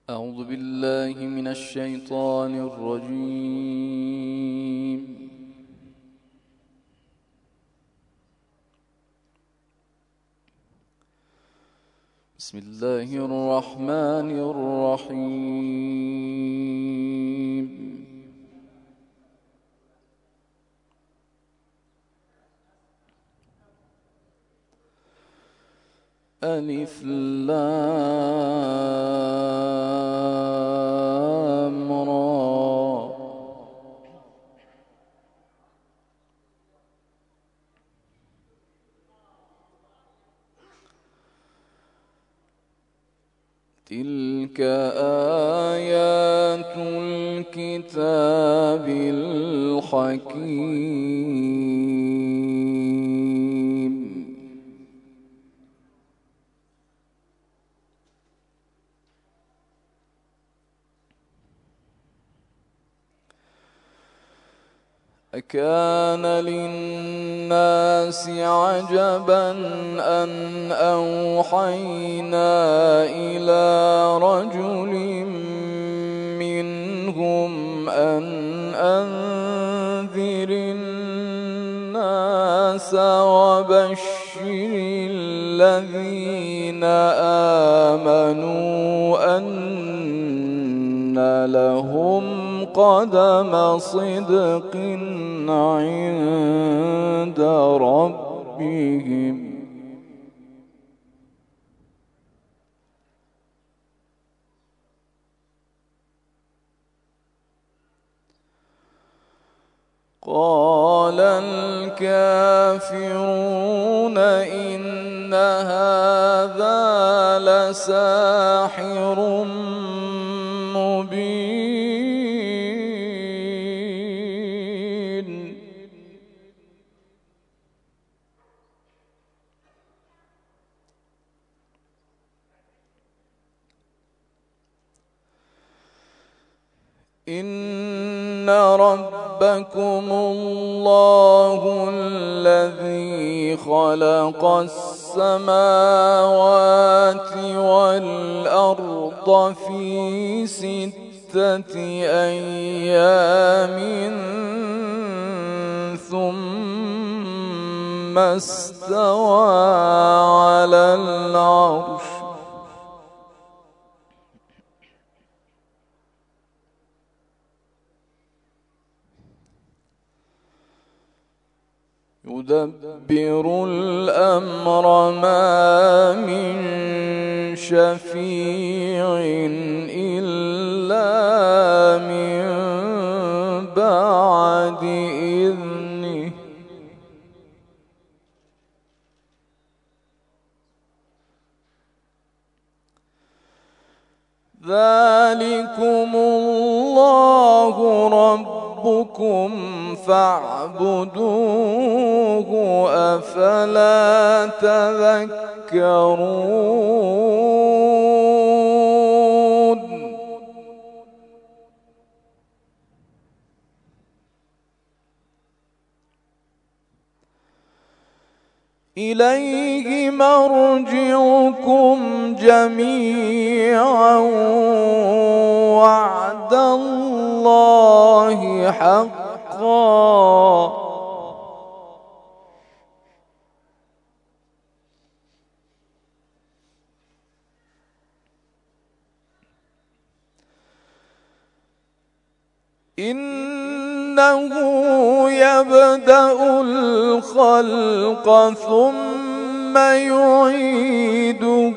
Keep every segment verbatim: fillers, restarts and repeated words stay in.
أعوذ بالله من الشيطان الرجيم. بسم الله الرحمن الرحيم. ألف لام را تلك آيات الكتاب الحكيم. أكان للناس عجبا أن أوحينا إلى رجل منهم أن أنذر الناس وبشر الذين آمنوا أن لهم قدم صدق عند ربهم. قال الكافرون إن هذا لساحر مبين. إن ربكم الله الذي خلق السماوات والأرض في ستة أيام ثم استوى على العرش يدبر الأمر ما من شفيع إلا من بعد إذنه. ذلكم الله ربكم فاعبدوه أفلا تذكرون. إليه مرجعكم جميعا وعد الله حقا إنه يبدأ الخلق ثم يعيده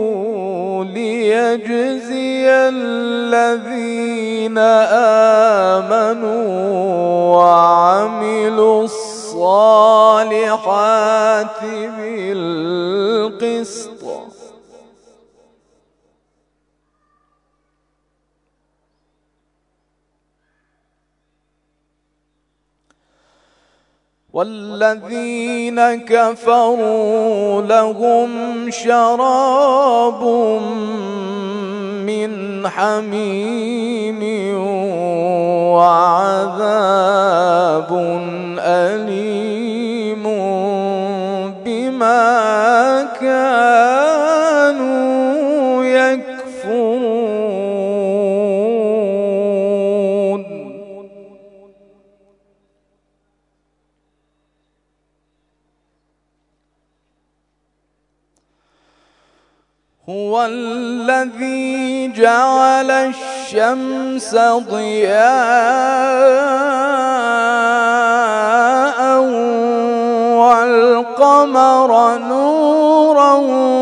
ليجزي الذين آمنوا وعملوا الصالحات بالقسط. والذين كفروا لهم شراب من حميم وعذاب أليم بما كانوا يكفرون. هو الذي جعل الشمس ضياء والقمر نورا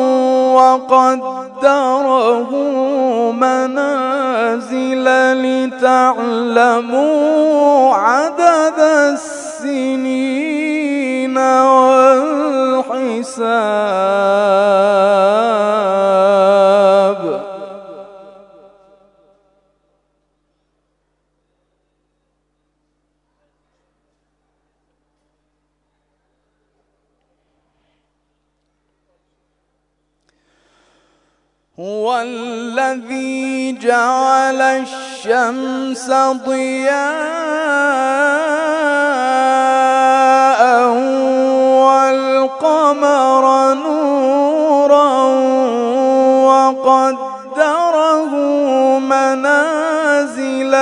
وقدره منازل لتعلموا عدد السنين والحساب. هو الذي جعل الشمس ضياء والقمر نورا وقدره منازل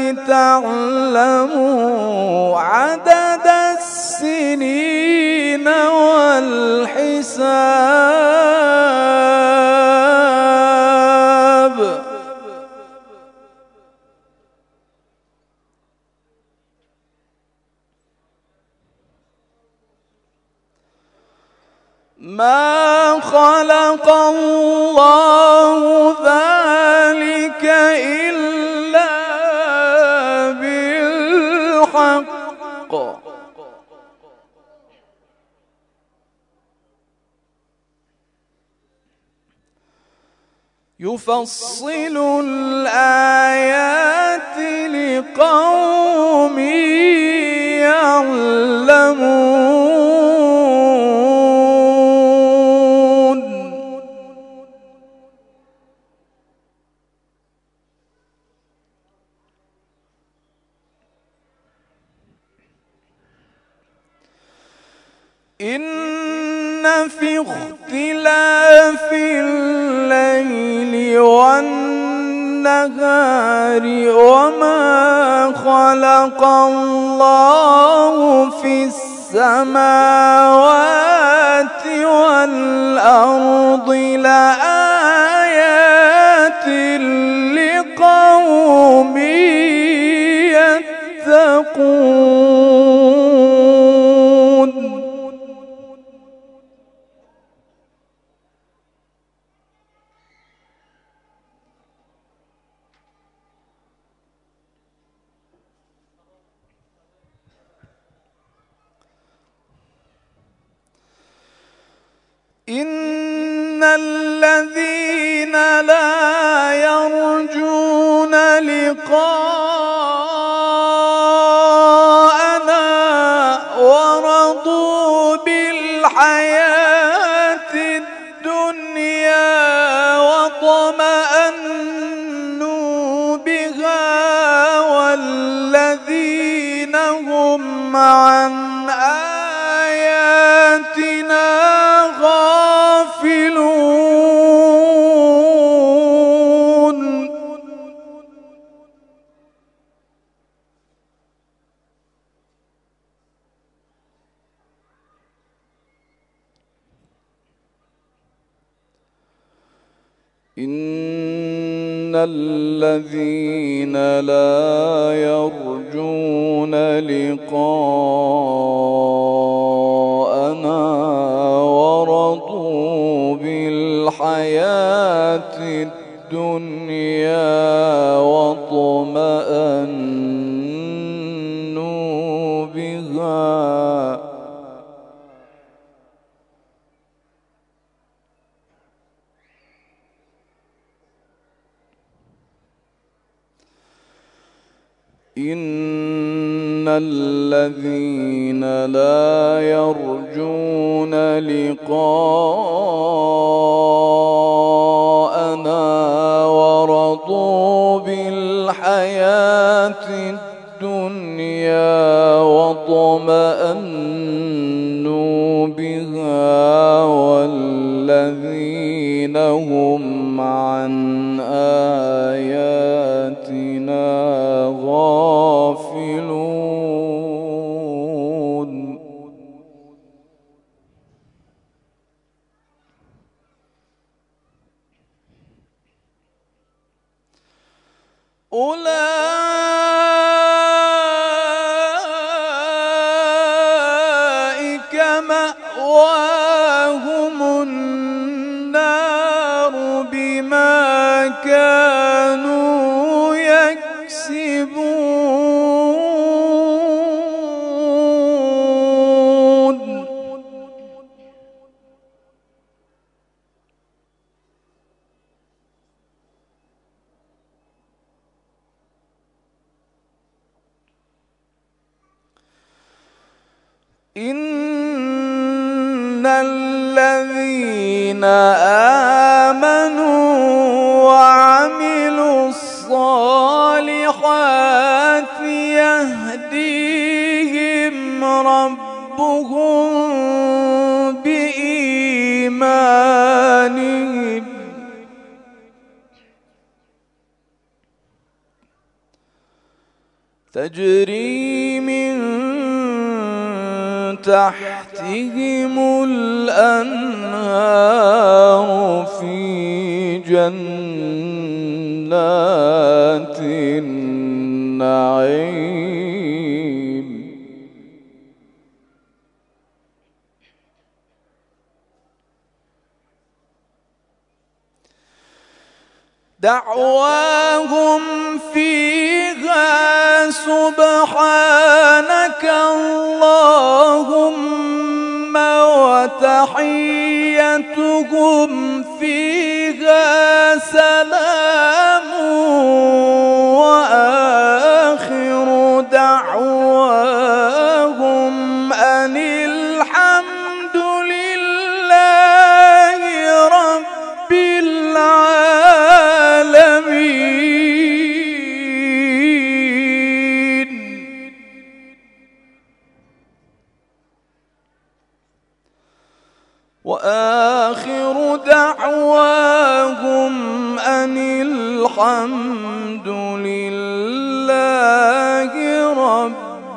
لتعلموا عدد السنين والحساب. ما خلق الله ذلك إلا بالحق يفصل الآيات لقوم يعلمون. إن في اختلاف الليل والنهار وما خلق الله في السماوات والأرض لآيات لقوم يتقون. إن الذين لا يرجون لقاءنا ورضوا بالحياة الدنيا واطمأنوا بها والذين هم عن آياتنا غافلون. إن الذين لا يرجون لقاءنا ورضوا بالحياة الدنيا واطمأنوا بها إن الذين لا يرجون لقاءنا ورضوا بالحياة الدنيا واطمأنوا بها والذين هم عن آياتنا غافلون. أولئك مأواهم النار بما كانوا يكسبون. إن الذين آمنوا وعملوا الصالحات يهديهم ربهم بإيمانهم تجري من تحتهم الأنهار في جنات النعيم. دعواهم فيها سبحانك اللهم وتحيتهم فيها سلام وآخر دعواهم أن الحمد لله رب العالمين. وآخر دعواهم أن الحمد لله رب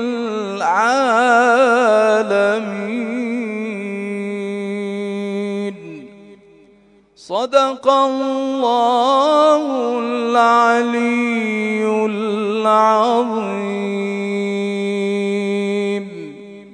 العالمين. صدق الله العلي العظيم.